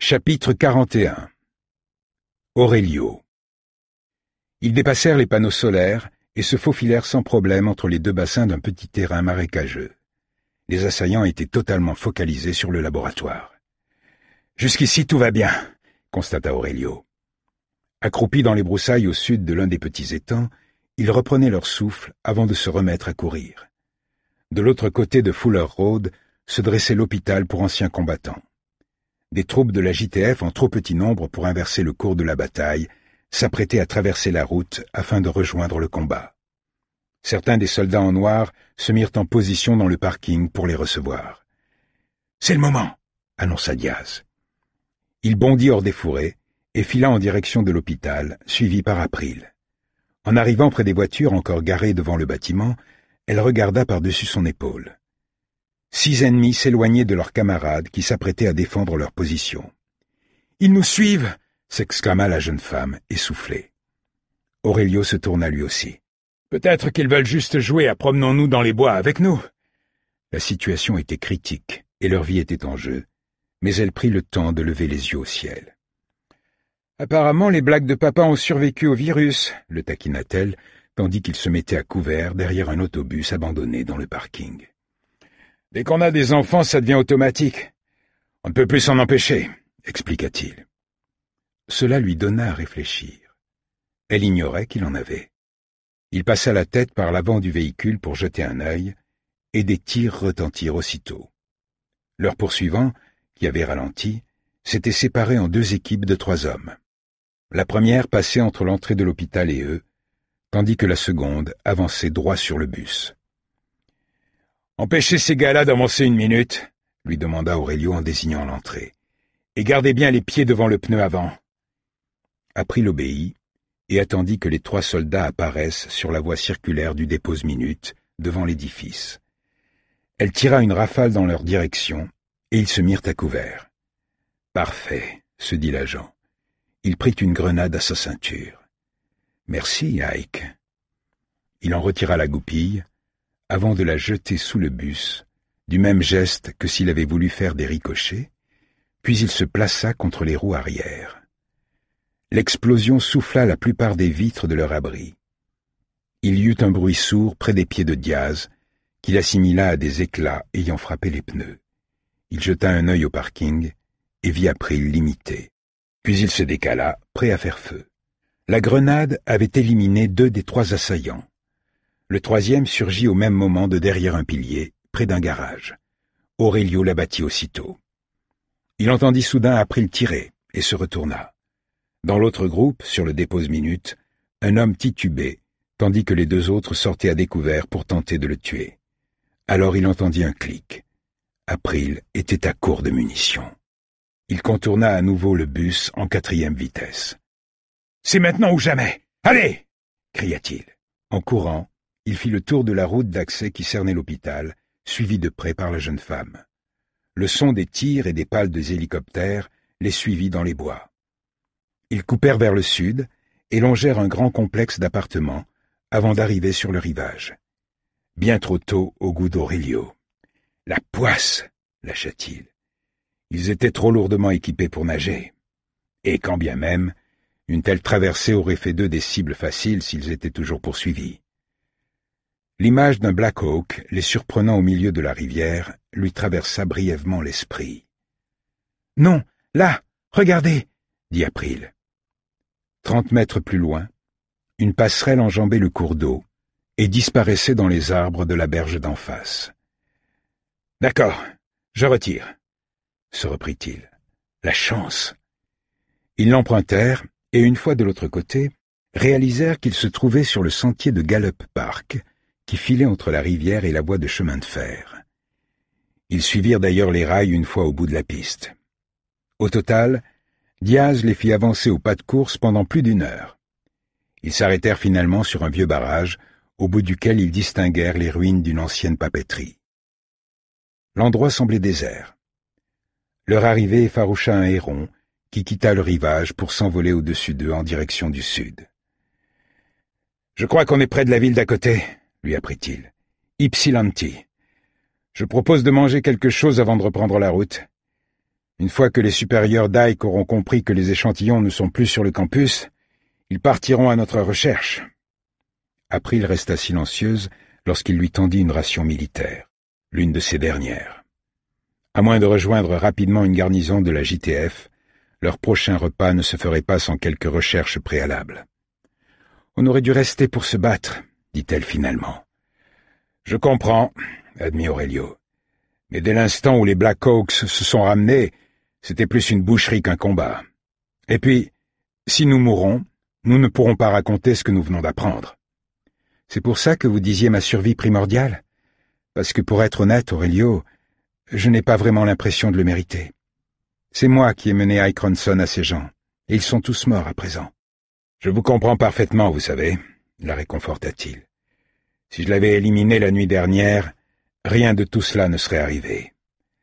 Chapitre 41. Aurelio. Ils dépassèrent les panneaux solaires et se faufilèrent sans problème entre les deux bassins d'un petit terrain marécageux. Les assaillants étaient totalement focalisés sur le laboratoire. « Jusqu'ici, tout va bien », constata Aurelio. Accroupis dans les broussailles au sud de l'un des petits étangs, ils reprenaient leur souffle avant de se remettre à courir. De l'autre côté de Fuller Road se dressait l'hôpital pour anciens combattants. Des troupes de la JTF en trop petit nombre pour inverser le cours de la bataille s'apprêtaient à traverser la route afin de rejoindre le combat. Certains des soldats en noir se mirent en position dans le parking pour les recevoir. « C'est le moment !» annonça Diaz. Il bondit hors des fourrés et fila en direction de l'hôpital, suivi par April. En arrivant près des voitures encore garées devant le bâtiment, elle regarda par-dessus son épaule. 6 ennemis s'éloignaient de leurs camarades qui s'apprêtaient à défendre leur position. « Ils nous suivent !» s'exclama la jeune femme, essoufflée. Aurelio se tourna lui aussi. « Peut-être qu'ils veulent juste jouer à promenons-nous dans les bois avec nous !» La situation était critique et leur vie était en jeu, mais elle prit le temps de lever les yeux au ciel. « Apparemment, les blagues de papa ont survécu au virus », le taquina-t-elle, tandis qu'il se mettait à couvert derrière un autobus abandonné dans le parking. « Dès qu'on a des enfants, ça devient automatique. On ne peut plus s'en empêcher, » expliqua-t-il. Cela lui donna à réfléchir. Elle ignorait qu'il en avait. Il passa la tête par l'avant du véhicule pour jeter un œil, et des tirs retentirent aussitôt. Leurs poursuivants, qui avaient ralenti, s'étaient séparés en 2 équipes de 3 hommes. La première passait entre l'entrée de l'hôpital et eux, tandis que la seconde avançait droit sur le bus. « Empêchez ces gars-là d'avancer 1 minute, » lui demanda Aurelio en désignant l'entrée. « Et gardez bien les pieds devant le pneu avant. » April obéit et attendit que les 3 soldats apparaissent sur la voie circulaire du dépose-minute devant l'édifice. Elle tira une rafale dans leur direction et ils se mirent à couvert. « Parfait, » se dit l'agent. Il prit une grenade à sa ceinture. « Merci, Ike. » Il en retira la goupille avant de la jeter sous le bus, du même geste que s'il avait voulu faire des ricochets, puis il se plaça contre les roues arrière. L'explosion souffla la plupart des vitres de leur abri. Il y eut un bruit sourd près des pieds de Diaz, qu'il assimila à des éclats ayant frappé les pneus. Il jeta un œil au parking et vit April limité. Puis il se décala, prêt à faire feu. La grenade avait éliminé 2 des 3 assaillants. Le 3e surgit au même moment de derrière un pilier, près d'un garage. Aurelio l'abattit aussitôt. Il entendit soudain April tirer et se retourna. Dans l'autre groupe, sur le dépose-minute, un homme titubait, tandis que les 2 autres sortaient à découvert pour tenter de le tuer. Alors il entendit un clic. April était à court de munitions. Il contourna à nouveau le bus en 4e vitesse. « C'est maintenant ou jamais! Allez !» cria-t-il. En courant, il fit le tour de la route d'accès qui cernait l'hôpital, suivi de près par la jeune femme. Le son des tirs et des pales des hélicoptères les suivit dans les bois. Ils coupèrent vers le sud et longèrent un grand complexe d'appartements avant d'arriver sur le rivage. Bien trop tôt au goût d'Aurelio. « La poisse !» lâcha-t-il. Ils étaient trop lourdement équipés pour nager. Et quand bien même, une telle traversée aurait fait d'eux des cibles faciles s'ils étaient toujours poursuivis. L'image d'un Black Hawk, les surprenant au milieu de la rivière, lui traversa brièvement l'esprit. « Non, là, regardez !» dit April. 30 mètres plus loin, une passerelle enjambait le cours d'eau et disparaissait dans les arbres de la berge d'en face. « D'accord, je retire, » se reprit-il. « La chance !» Ils l'empruntèrent et, une fois de l'autre côté, réalisèrent qu'ils se trouvaient sur le sentier de Gallup Park, qui filait entre la rivière et la voie de chemin de fer. Ils suivirent d'ailleurs les rails une fois au bout de la piste. Au total, Diaz les fit avancer au pas de course pendant plus d'1 heure. Ils s'arrêtèrent finalement sur un vieux barrage, au bout duquel ils distinguèrent les ruines d'une ancienne papeterie. L'endroit semblait désert. Leur arrivée effaroucha un héron, qui quitta le rivage pour s'envoler au-dessus d'eux en direction du sud. « Je crois qu'on est près de la ville d'à côté, » lui apprit-il. « Ypsilanti. Je propose de manger quelque chose avant de reprendre la route. Une fois que les supérieurs d'Ike auront compris que les échantillons ne sont plus sur le campus, ils partiront à notre recherche. » April resta silencieuse lorsqu'il lui tendit une ration militaire, l'une de ces dernières. À moins de rejoindre rapidement une garnison de la JTF, leur prochain repas ne se ferait pas sans quelques recherches préalables. « On aurait dû rester pour se battre, » dit-elle finalement. « Je comprends, » admit Aurelio. « Mais dès l'instant où les Black Hawks se sont ramenés, c'était plus une boucherie qu'un combat. Et puis, si nous mourons, nous ne pourrons pas raconter ce que nous venons d'apprendre. C'est pour ça que vous disiez ma survie primordiale? Parce que pour être honnête, Aurelio, je n'ai pas vraiment l'impression de le mériter. C'est moi qui ai mené Ike Ronson à ces gens, et ils sont tous morts à présent. Je vous comprends parfaitement, vous savez, la réconforta-t-il. Si je l'avais éliminé la nuit dernière, rien de tout cela ne serait arrivé.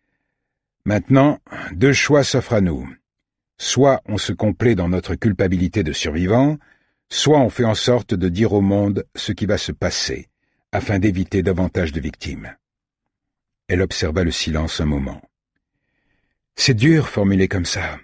Maintenant, deux choix s'offrent à nous. Soit on se complaît dans notre culpabilité de survivants, soit on fait en sorte de dire au monde ce qui va se passer, afin d'éviter davantage de victimes. Elle observa le silence un moment. C'est dur, formulé comme ça.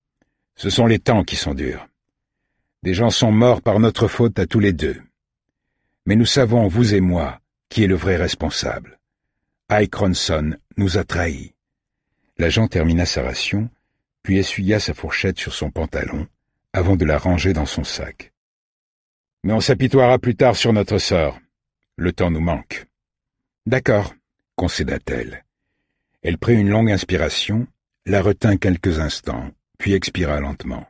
Ce sont les temps qui sont durs. Des gens sont morts par notre faute à tous les deux. Mais nous savons, vous et moi, qui est le vrai responsable. Ike Ronson nous a trahis. L'agent termina sa ration, puis essuya sa fourchette sur son pantalon, avant de la ranger dans son sac. Mais on s'apitoiera plus tard sur notre sort. Le temps nous manque. D'accord, concéda-t-elle. Elle prit une longue inspiration, la retint quelques instants, puis expira lentement.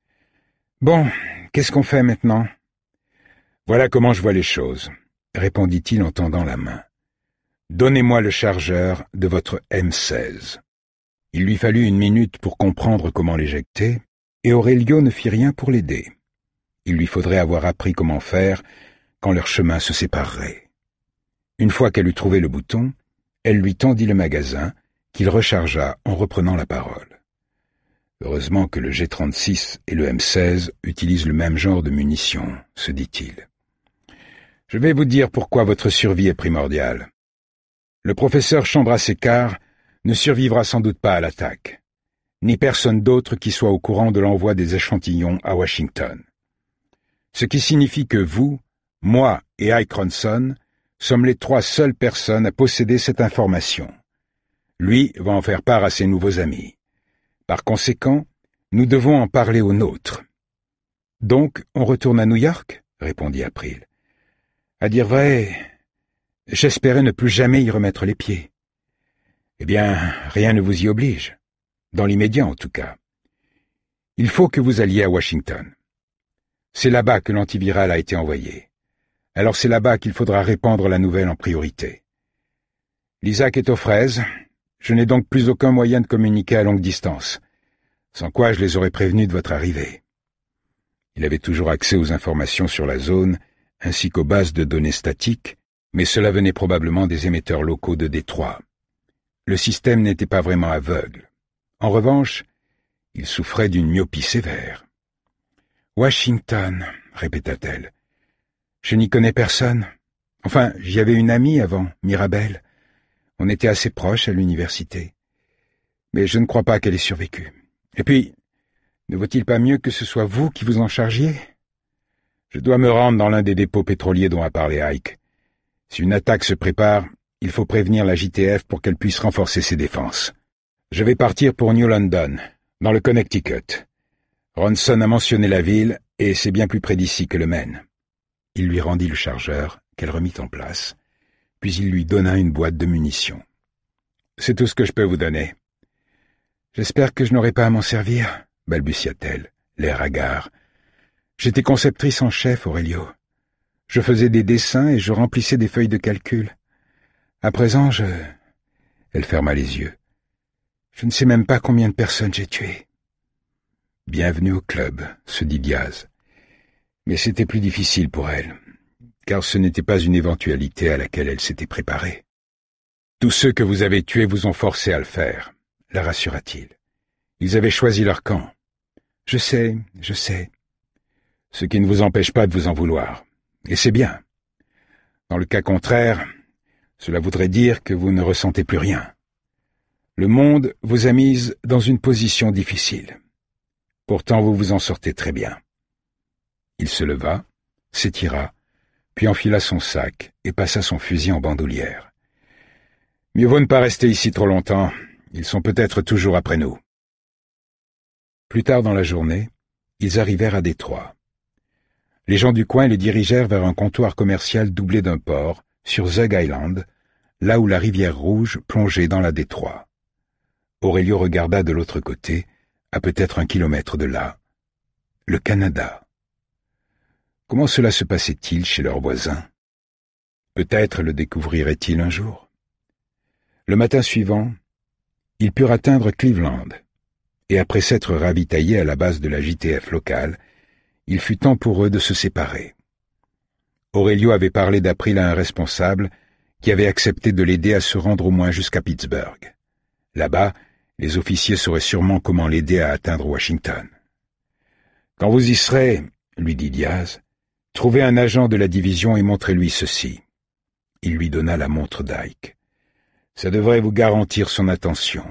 Bon, qu'est-ce qu'on fait maintenant? Voilà comment je vois les choses, répondit-il en tendant la main. Donnez-moi le chargeur de votre M16. Il lui fallut une minute pour comprendre comment l'éjecter, et Aurelio ne fit rien pour l'aider. Il lui faudrait avoir appris comment faire quand leurs chemins se sépareraient. Une fois qu'elle eut trouvé le bouton, elle lui tendit le magasin, qu'il rechargea en reprenant la parole. Heureusement que le G-36 et le M16 utilisent le même genre de munitions, se dit-il. Je vais vous dire pourquoi votre survie est primordiale. Le professeur Chandrasekhar ne survivra sans doute pas à l'attaque, ni personne d'autre qui soit au courant de l'envoi des échantillons à Washington. Ce qui signifie que vous, moi et Ike Ronson sommes les trois seules personnes à posséder cette information. Lui va en faire part à ses nouveaux amis. Par conséquent, nous devons en parler aux nôtres. « Donc, on retourne à New York ?» répondit April. « À dire vrai, j'espérais ne plus jamais y remettre les pieds. » Eh bien, rien ne vous y oblige, dans l'immédiat en tout cas. Il faut que vous alliez à Washington. C'est là-bas que l'antiviral a été envoyé. Alors c'est là-bas qu'il faudra répandre la nouvelle en priorité. L'Isaac est aux fraises, je n'ai donc plus aucun moyen de communiquer à longue distance, sans quoi je les aurais prévenus de votre arrivée. Il avait toujours accès aux informations sur la zone, ainsi qu'aux bases de données statiques, mais cela venait probablement des émetteurs locaux de Détroit. Le système n'était pas vraiment aveugle. En revanche, il souffrait d'une myopie sévère. « Washington », répéta-t-elle. « Je n'y connais personne. Enfin, j'y avais une amie avant, Mirabelle. On était assez proches à l'université. Mais je ne crois pas qu'elle ait survécu. Et puis, ne vaut-il pas mieux que ce soit vous qui vous en chargiez? Je dois me rendre dans l'un des dépôts pétroliers dont a parlé Ike. Si une attaque se prépare, il faut prévenir la JTF pour qu'elle puisse renforcer ses défenses. Je vais partir pour New London, dans le Connecticut. Ronson a mentionné la ville, et c'est bien plus près d'ici que le Maine. Il lui rendit le chargeur, qu'elle remit en place, puis il lui donna une boîte de munitions. « C'est tout ce que je peux vous donner. »« J'espère que je n'aurai pas à m'en servir, » balbutia-t-elle, l'air hagard. « J'étais conceptrice en chef, Aurelio. Je faisais des dessins et je remplissais des feuilles de calcul. À présent, Elle ferma les yeux. « Je ne sais même pas combien de personnes j'ai tuées. » « Bienvenue au club, se dit Diaz. Mais c'était plus difficile pour elle, car ce n'était pas une éventualité à laquelle elle s'était préparée. « Tous ceux que vous avez tués vous ont forcé à le faire, » la rassura-t-il. « Ils avaient choisi leur camp. »« Je sais. Ce qui ne vous empêche pas de vous en vouloir. Et c'est bien. Dans le cas contraire, cela voudrait dire que vous ne ressentez plus rien. Le monde vous a mise dans une position difficile. Pourtant vous vous en sortez très bien. » Il se leva, s'étira, puis enfila son sac et passa son fusil en bandoulière. « Mieux vaut ne pas rester ici trop longtemps. Ils sont peut-être toujours après nous. » Plus tard dans la journée, ils arrivèrent à Détroit. Les gens du coin les dirigèrent vers un comptoir commercial doublé d'un port, sur Zug Island, là où la rivière Rouge plongeait dans la Détroit. Aurelio regarda de l'autre côté, à peut-être 1 kilomètre de là. Le Canada. Comment cela se passait-il chez leurs voisins? Peut-être le découvriraient-ils un jour. Le matin suivant, ils purent atteindre Cleveland, et après s'être ravitaillés à la base de la JTF locale, il fut temps pour eux de se séparer. Aurelio avait parlé d'April à un responsable qui avait accepté de l'aider à se rendre au moins jusqu'à Pittsburgh. Là-bas, les officiers sauraient sûrement comment l'aider à atteindre Washington. « Quand vous y serez, » lui dit Diaz, « trouvez un agent de la division et montrez-lui ceci. » Il lui donna la montre d'Ike. « Ça devrait vous garantir son attention.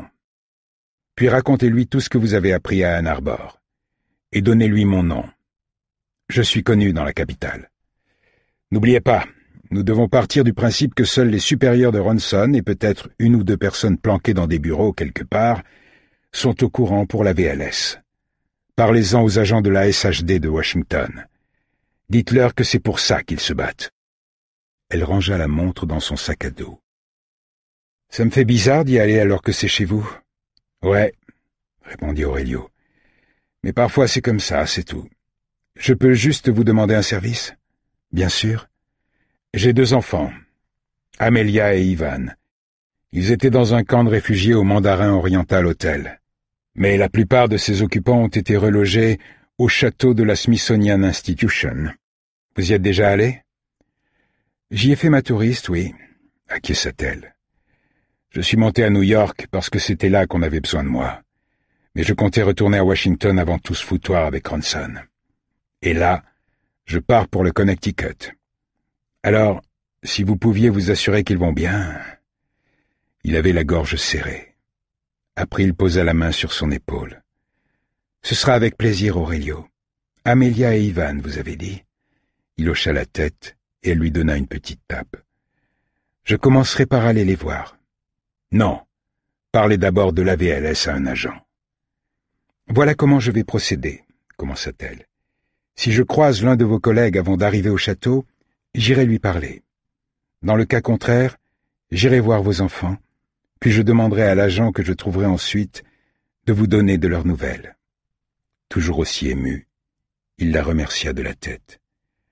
Puis racontez-lui tout ce que vous avez appris à Ann Arbor. Et donnez-lui mon nom. Je suis connu dans la capitale. N'oubliez pas, nous devons partir du principe que seuls les supérieurs de Ronson et peut-être 1 ou 2 personnes planquées dans des bureaux quelque part sont au courant pour la VLS. Parlez-en aux agents de la SHD de Washington. Dites-leur que c'est pour ça qu'ils se battent. » Elle rangea la montre dans son sac à dos. « Ça me fait bizarre d'y aller alors que c'est chez vous. »« Ouais, » répondit Aurelio. « Mais parfois c'est comme ça, c'est tout. Je peux juste vous demander un service ? » ?»« Bien sûr. » « J'ai 2 enfants, Amelia et Ivan. Ils étaient dans un camp de réfugiés au Mandarin Oriental Hotel. Mais la plupart de ces occupants ont été relogés au château de la Smithsonian Institution. Vous y êtes déjà allé ? » ?»« J'y ai fait ma touriste, oui, » acquiesça-t-elle. « Je suis monté à New York parce que c'était là qu'on avait besoin de moi. Mais je comptais retourner à Washington avant tout ce foutoir avec Ronson. Et là, je pars pour le Connecticut. Alors, si vous pouviez vous assurer qu'ils vont bien... » Il avait la gorge serrée. Après, il posa la main sur son épaule. « Ce sera avec plaisir, Aurelio. Amelia et Ivan, vous avez dit ?» Il hocha la tête et elle lui donna une petite tape. « Je commencerai par aller les voir. »« Non, parlez d'abord de la VLS à un agent. »« Voilà comment je vais procéder, » commença-t-elle. « Si je croise l'un de vos collègues avant d'arriver au château, j'irai lui parler. Dans le cas contraire, j'irai voir vos enfants, puis je demanderai à l'agent que je trouverai ensuite de vous donner de leurs nouvelles. » Toujours aussi ému, il la remercia de la tête.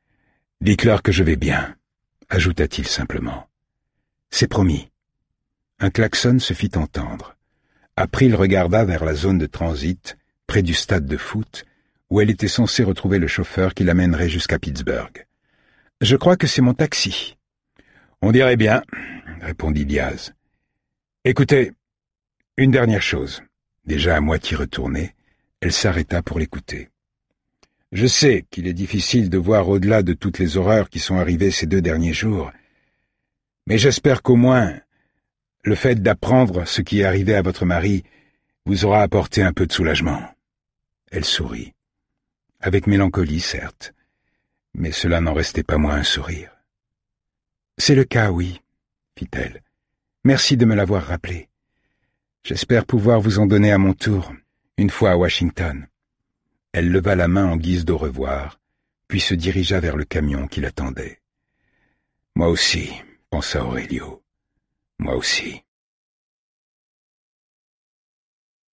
« Dites-leur que je vais bien, » ajouta-t-il simplement. « C'est promis. » Un klaxon se fit entendre. April regarda vers la zone de transit, près du stade de foot, où elle était censée retrouver le chauffeur qui l'amènerait jusqu'à Pittsburgh. « Je crois que c'est mon taxi. »« On dirait bien, » répondit Diaz. « Écoutez, une dernière chose. » Déjà à moitié retournée, elle s'arrêta pour l'écouter. « Je sais qu'il est difficile de voir au-delà de toutes les horreurs qui sont arrivées ces 2 derniers jours, mais j'espère qu'au moins le fait d'apprendre ce qui est arrivé à votre mari vous aura apporté un peu de soulagement. » Elle sourit. Avec mélancolie, certes, mais cela n'en restait pas moins un sourire. « C'est le cas, oui, » fit-elle. « Merci de me l'avoir rappelé. J'espère pouvoir vous en donner à mon tour, une fois à Washington. » Elle leva la main en guise d'au revoir, puis se dirigea vers le camion qui l'attendait. « Moi aussi, » pensa Aurelio. « Moi aussi. »